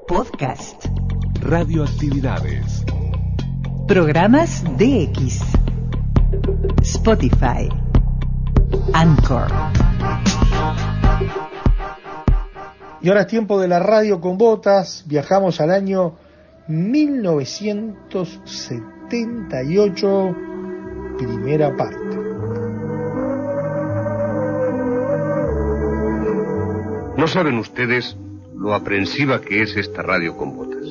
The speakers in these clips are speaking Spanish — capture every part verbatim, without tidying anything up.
Podcast. Radioactividades. Programas D X. Spotify. Anchor. Y ahora es tiempo de la radio con botas. Viajamos al año mil novecientos setenta y ocho, primera parte. No saben ustedes lo aprensiva que es esta radio con botas.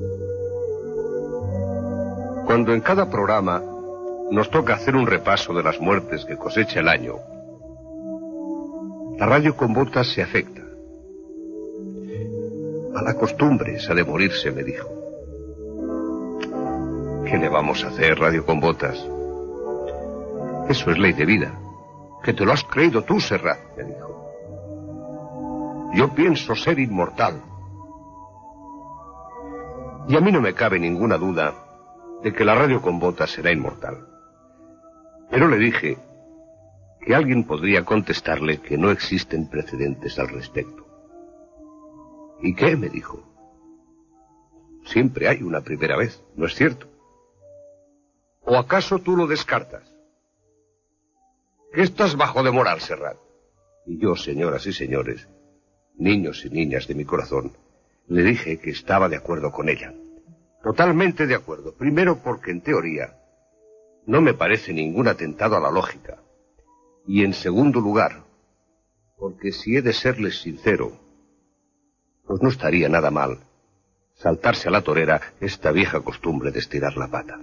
Cuando en cada programa nos toca hacer un repaso de las muertes que cosecha el año, la radio con botas se afecta. A la costumbre esa de morirse, me dijo. ¿Qué le vamos a hacer, radio con botas? Eso es ley de vida. Que te lo has creído tú, Serrat, me dijo. Yo pienso ser inmortal. Y a mí no me cabe ninguna duda de que la radio con botas será inmortal. Pero le dije que alguien podría contestarle que no existen precedentes al respecto. ¿Y qué? Me dijo. Siempre hay una primera vez, ¿no es cierto? ¿O acaso tú lo descartas? ¿Qué estás bajo de moral, Serrat? Y yo, señoras y señores, niños y niñas de mi corazón, le dije que estaba de acuerdo con ella. Totalmente de acuerdo. Primero porque en teoría no me parece ningún atentado a la lógica. Y en segundo lugar, porque si he de serles sincero, pues no estaría nada mal saltarse a la torera esta vieja costumbre de estirar la pata.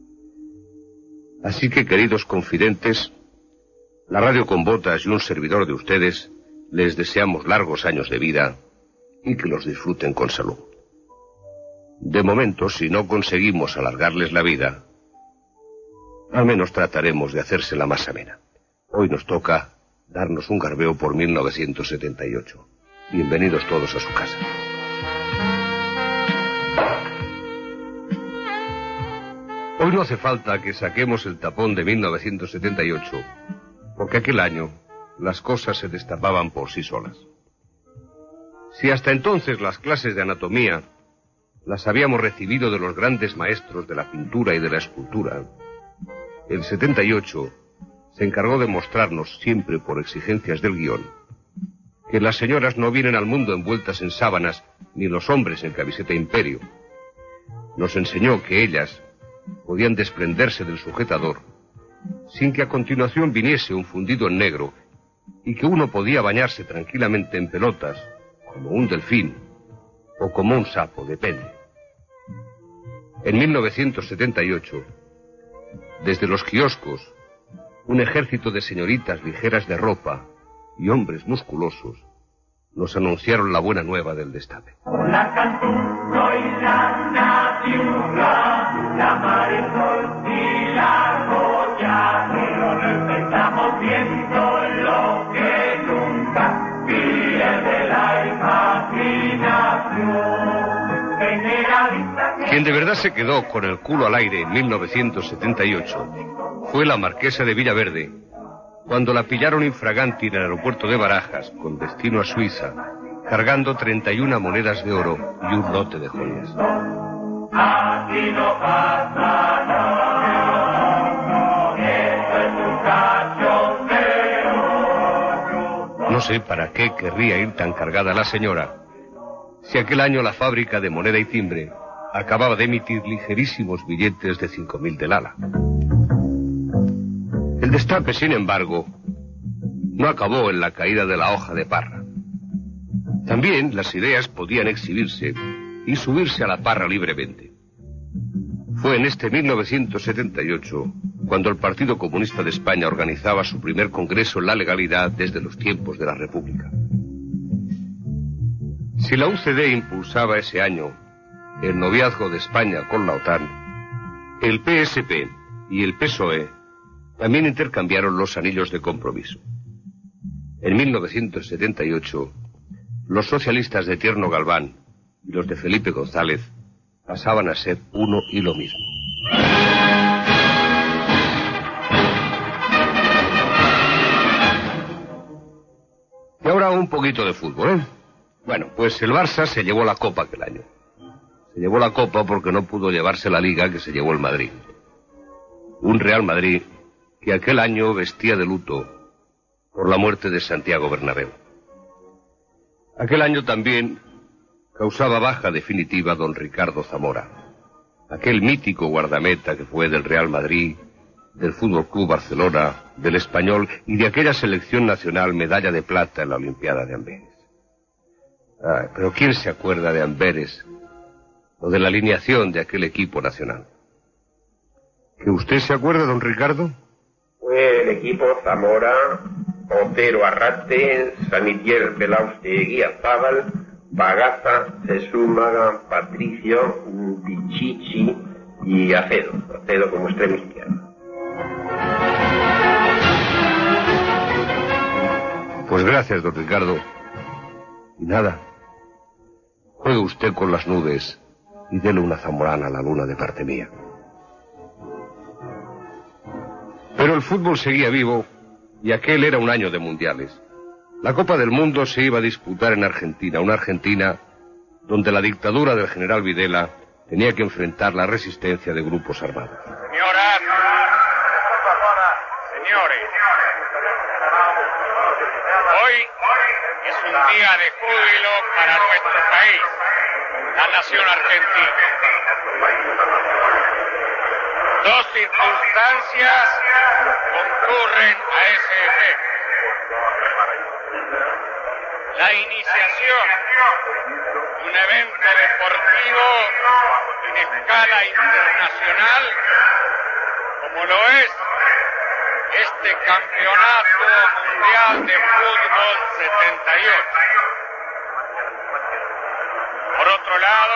Así que, queridos confidentes, la radio con botas y un servidor de ustedes les deseamos largos años de vida y que los disfruten con salud. De momento, si no conseguimos alargarles la vida, al menos trataremos de hacérsela más amena. Hoy nos toca darnos un garbeo por mil novecientos setenta y ocho. Bienvenidos todos a su casa. Hoy no hace falta que saquemos el tapón de mil novecientos setenta y ocho, porque aquel año las cosas se destapaban por sí solas. Si hasta entonces las clases de anatomía las habíamos recibido de los grandes maestros de la pintura y de la escultura, el setenta y ocho se encargó de mostrarnos, siempre por exigencias del guión, que las señoras no vienen al mundo envueltas en sábanas, ni los hombres en camiseta imperio. Nos enseñó que ellas podían desprenderse del sujetador sin que a continuación viniese un fundido en negro, y que uno podía bañarse tranquilamente en pelotas, como un delfín, o como un sapo, depende. En mil novecientos setenta y ocho, desde los kioscos, un ejército de señoritas ligeras de ropa y hombres musculosos nos anunciaron la buena nueva del destape. La cantuno y la natura, la marisol y la joya, lo respetamos viendo lo que nunca pierde la imaginación. Generalista. Quien de verdad se quedó con el culo al aire en mil novecientos setenta y ocho fue la marquesa de Villaverde, cuando la pillaron infraganti en el aeropuerto de Barajas, con destino a Suiza, cargando treinta y una monedas de oro y un lote de joyas. Aquí no pasa nada, esto es un cachondeo. No sé para qué querría ir tan cargada la señora, si aquel año la fábrica de moneda y timbre acababa de emitir ligerísimos billetes de cinco mil del ala. El destape, sin embargo, no acabó en la caída de la hoja de parra. También las ideas podían exhibirse y subirse a la parra libremente. Fue en este mil novecientos setenta y ocho cuando el Partido Comunista de España organizaba su primer congreso en la legalidad desde los tiempos de la República. Si la U C D impulsaba ese año el noviazgo de España con la OTAN, el P S P y el P S O E también intercambiaron los anillos de compromiso. En mil novecientos setenta y ocho, los socialistas de Tierno Galván y los de Felipe González pasaban a ser uno y lo mismo. Y ahora un poquito de fútbol, ¿eh? Bueno, pues el Barça se llevó la copa aquel año. Se llevó la Copa porque no pudo llevarse la Liga que se llevó el Madrid. Un Real Madrid que aquel año vestía de luto por la muerte de Santiago Bernabéu. Aquel año también causaba baja definitiva don Ricardo Zamora, aquel mítico guardameta que fue del Real Madrid, del Fútbol Club Barcelona, del Español y de aquella selección nacional medalla de plata en la Olimpiada de Amberes. Ay, pero ¿quién se acuerda de Amberes o de la alineación de aquel equipo nacional? ¿Que usted se acuerda, don Ricardo? Fue el equipo Zamora, Otero Arrate, Sanitier Belaustegui Zabal, Bagaza, Sesúmaga, Patricio, Pichichi y Acedo, Acedo como extremo izquierdo. Pues gracias, don Ricardo. Y nada, juegue usted con las nubes y dele una zamorana a la luna de parte mía. Pero el fútbol seguía vivo y aquel era un año de mundiales. La Copa del Mundo se iba a disputar en Argentina, una Argentina donde la dictadura del general Videla tenía que enfrentar la resistencia de grupos armados. Señoras, señores, hoy es un día de júbilo para nuestro país, la nación argentina. Dos circunstancias concurren a ese efecto. La iniciación de un evento deportivo en escala internacional, como lo es este Campeonato Mundial de Fútbol setenta y ocho. Por otro lado,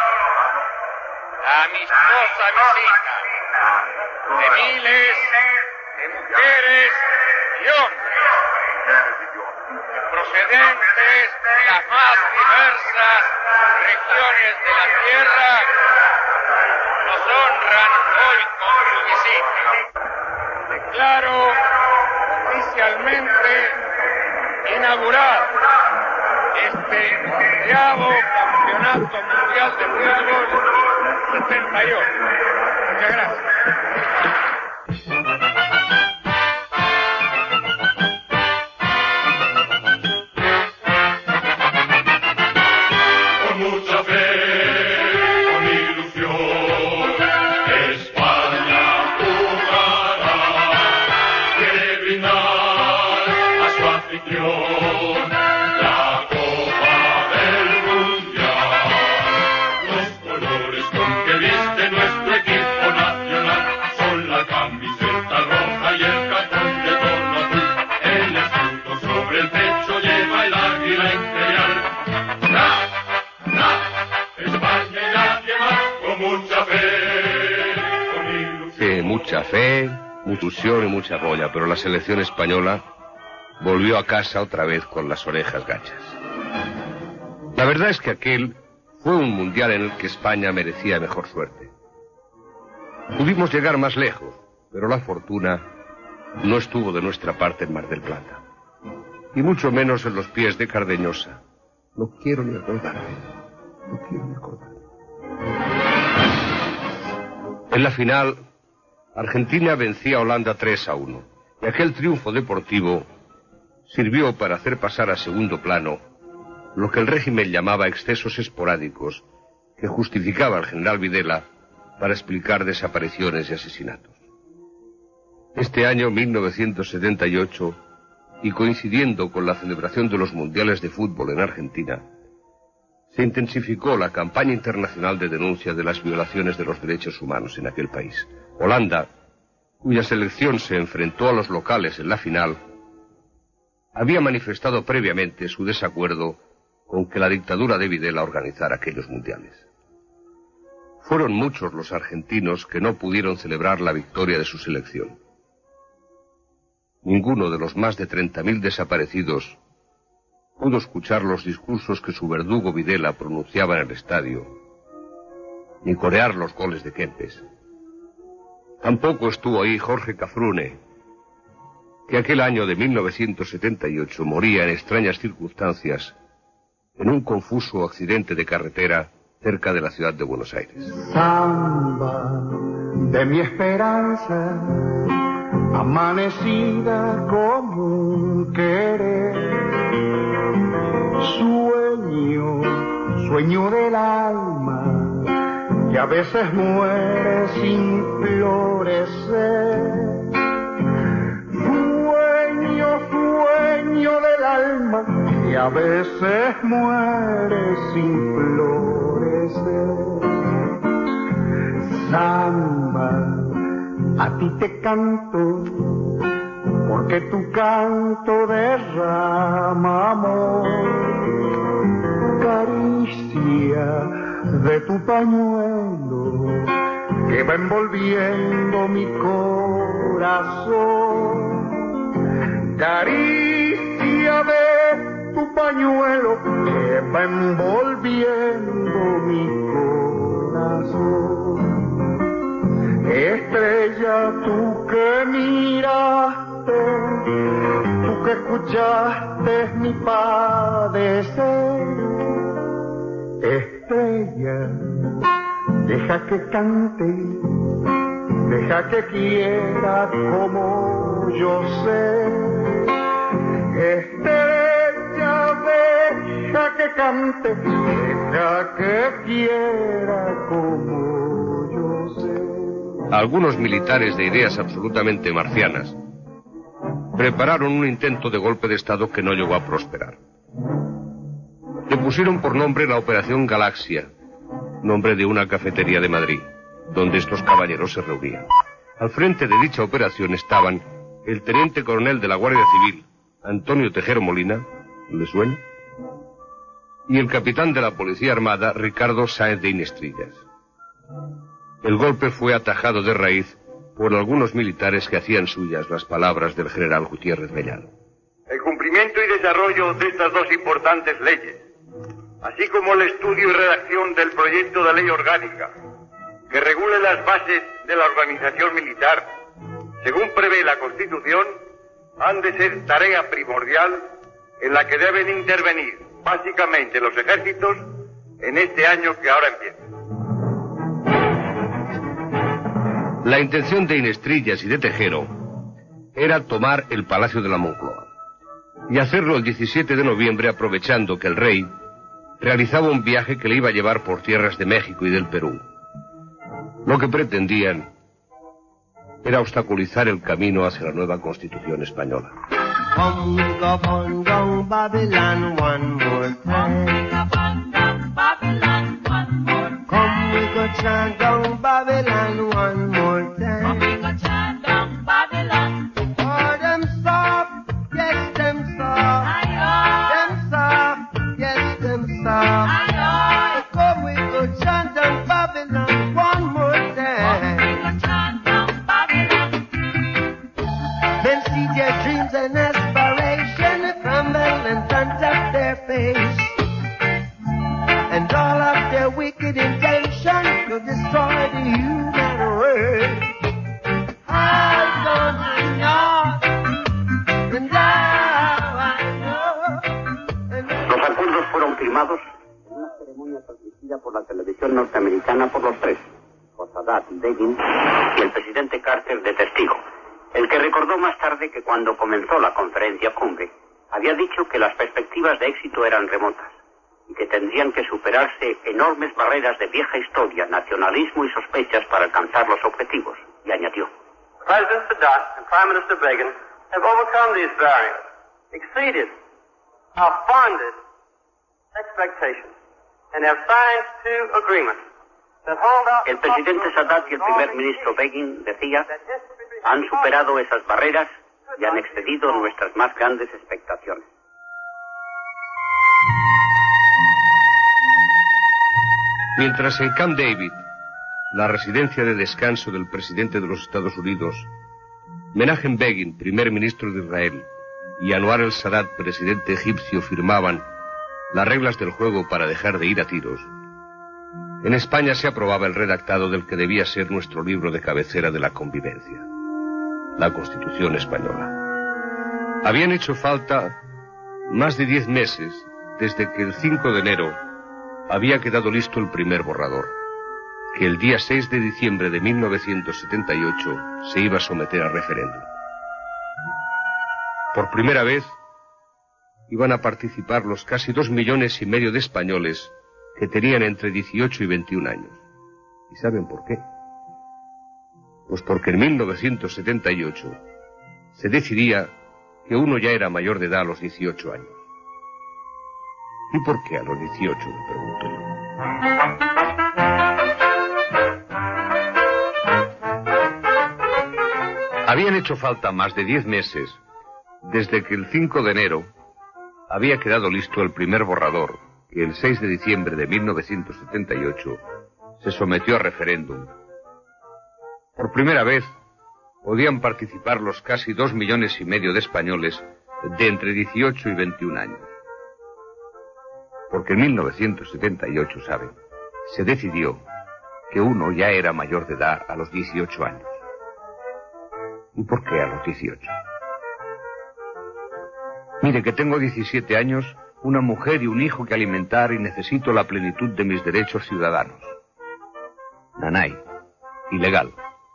la amistosa visita de miles de mujeres y hombres procedentes de las más diversas regiones de la tierra nos honran hoy con su visita. Declaro oficialmente inaugurado este onceavo Campeonato Mundial de Fútbol setenta y ocho. Muchas gracias. Mucha fe, mucha ilusión y mucha polla, pero la selección española volvió a casa otra vez con las orejas gachas. La verdad es que aquel fue un mundial en el que España merecía mejor suerte. Pudimos llegar más lejos, pero la fortuna no estuvo de nuestra parte en Mar del Plata. Y mucho menos en los pies de Cardeñosa. No quiero ni acordarme. No quiero ni acordarme. En la final, Argentina vencía a Holanda tres a uno, y aquel triunfo deportivo sirvió para hacer pasar a segundo plano lo que el régimen llamaba excesos esporádicos que justificaba el general Videla para explicar desapariciones y asesinatos. Este año, mil novecientos setenta y ocho, y coincidiendo con la celebración de los mundiales de fútbol en Argentina, se intensificó la campaña internacional de denuncia de las violaciones de los derechos humanos en aquel país. Holanda, cuya selección se enfrentó a los locales en la final, había manifestado previamente su desacuerdo con que la dictadura de Videla organizara aquellos mundiales. Fueron muchos los argentinos que no pudieron celebrar la victoria de su selección. Ninguno de los más de treinta mil desaparecidos pudo escuchar los discursos que su verdugo Videla pronunciaba en el estadio, ni corear los goles de Kempes. Tampoco estuvo ahí Jorge Cafrune, que aquel año de mil novecientos setenta y ocho moría en extrañas circunstancias en un confuso accidente de carretera cerca de la ciudad de Buenos Aires. Samba de mi esperanza, amanecida como un querer, sueño, sueño del alma, que a veces muere sin florecer. Sueño, sueño del alma, que a veces muere sin florecer. Samba, a ti te canto, porque tu canto derrama amor. Caricia de tu pañuelo, que va envolviendo mi corazón. Caricia de tu pañuelo, que va envolviendo mi corazón. Estrella, tú que miraste, tú que escuchaste mi padecer. Estrella, deja que cante, deja que quiera como yo sé. Estrella, deja que cante, deja que quiera como yo sé. Algunos militares de ideas absolutamente marcianas prepararon un intento de golpe de Estado que no llegó a prosperar. Le pusieron por nombre la Operación Galaxia, nombre de una cafetería de Madrid, donde estos caballeros se reunían. Al frente de dicha operación estaban el teniente coronel de la Guardia Civil, Antonio Tejero Molina, ¿le suena? Y el capitán de la Policía Armada, Ricardo Sáenz de Inestrillas. El golpe fue atajado de raíz por algunos militares que hacían suyas las palabras del general Gutiérrez Mellado. El cumplimiento y desarrollo de estas dos importantes leyes, así como el estudio y redacción del proyecto de ley orgánica que regule las bases de la organización militar, según prevé la Constitución, han de ser tarea primordial en la que deben intervenir básicamente los ejércitos en este año que ahora empieza. La intención de Inestrillas y de Tejero era tomar el Palacio de la Moncloa y hacerlo el diecisiete de noviembre, aprovechando que el rey realizaba un viaje que le iba a llevar por tierras de México y del Perú. Lo que pretendían era obstaculizar el camino hacia la nueva Constitución española. Come we go burn down Babylon one more time. Come we go chant down Babylon one more time. Oh, them soft, yes, them soft. Them soft, yes, them soft. Come we go chant down Babylon one more time. Then see their dreams and aspiration crumble in front of their face, and all of their wicked intention to destroy the human race. I don't know, and now I know. Los acuerdos fueron firmados en una ceremonia transmitida por la televisión norteamericana por los tres, por Sadat, Begin y el presidente Carter de testigo, el que recordó más tarde que cuando comenzó la conferencia cumbre había dicho que las perspectivas de éxito eran remotas y que tendrían que superarse enormes barreras de vieja historia, nacionalismo y sospechas para alcanzar los objetivos, y añadió: President Sadat and Prime Minister Begin have overcome these barriers, exceeded our fondest expectations, and have signed two agreements that hold out. El presidente Sadat y el primer ministro Begin, decía, han superado esas barreras y han excedido nuestras más grandes expectaciones. Mientras en Camp David, la residencia de descanso del presidente de los Estados Unidos, Menachem Begin, primer ministro de Israel, y Anwar el-Sadat, presidente egipcio, firmaban las reglas del juego para dejar de ir a tiros, en España se aprobaba el redactado del que debía ser nuestro libro de cabecera de la convivencia, la Constitución española. Habían hecho falta más de diez meses desde que el cinco de enero había quedado listo el primer borrador, que el día seis de diciembre de mil novecientos setenta y ocho se iba a someter a referéndum. Por primera vez iban a participar los casi dos millones y medio de españoles que tenían entre dieciocho y veintiún años. ¿Y saben por qué? Pues porque en mil novecientos setenta y ocho se decidía que uno ya era mayor de edad a los dieciocho años. ¿Y por qué a los dieciocho?, me pregunto yo. Habían hecho falta más de diez meses desde que el cinco de enero había quedado listo el primer borrador que el seis de diciembre de mil novecientos setenta y ocho se sometió a referéndum. Por primera vez podían participar los casi dos millones y medio de españoles de entre dieciocho y veintiún años. Porque en mil novecientos setenta y ocho, ¿saben?, se decidió que uno ya era mayor de edad a los dieciocho años. ¿Y por qué a los dieciocho? Mire que tengo diecisiete años, una mujer y un hijo que alimentar y necesito la plenitud de mis derechos ciudadanos. Nanay, ilegal.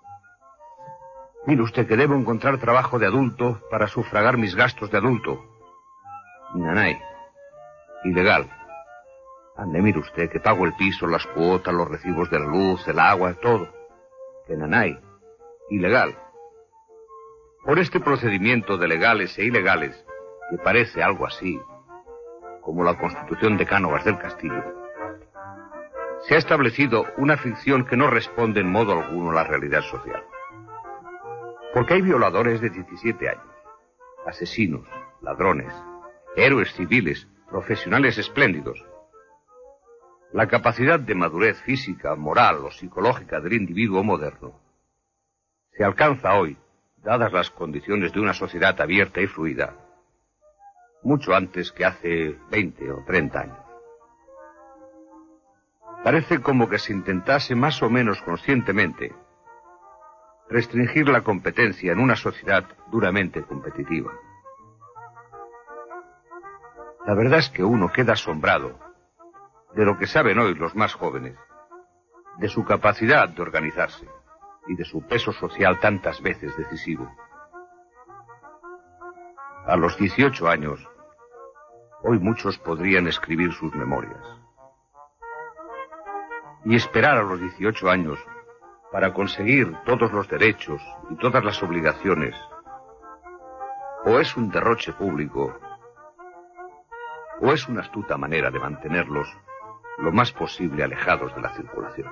Mire usted que debo encontrar trabajo de adulto para sufragar mis gastos de adulto. Nanay, ilegal. Ande, mire usted que pago el piso, las cuotas, los recibos de la luz, el agua, todo. Que nanay, ilegal. Por este procedimiento de legales e ilegales, que parece algo así, como la Constitución de Cánovas del Castillo, se ha establecido una ficción que no responde en modo alguno a la realidad social. Porque hay violadores de diecisiete años, asesinos, ladrones, héroes civiles, profesionales espléndidos. La capacidad de madurez física, moral o psicológica del individuo moderno se alcanza hoy, dadas las condiciones de una sociedad abierta y fluida, mucho antes que hace veinte o treinta años. Parece como que se intentase más o menos conscientemente restringir la competencia en una sociedad duramente competitiva. La verdad es que uno queda asombrado de lo que saben hoy los más jóvenes, de su capacidad de organizarse y de su peso social tantas veces decisivo. A los dieciocho años, hoy muchos podrían escribir sus memorias. Y esperar a los dieciocho años para conseguir todos los derechos y todas las obligaciones, o es un derroche público, o es una astuta manera de mantenerlos lo más posible alejados de la circulación.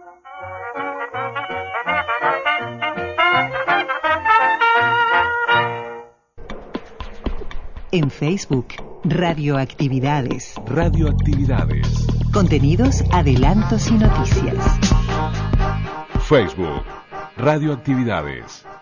En Facebook, Radioactividades. Radioactividades. Contenidos, adelantos y noticias. Facebook, Radioactividades.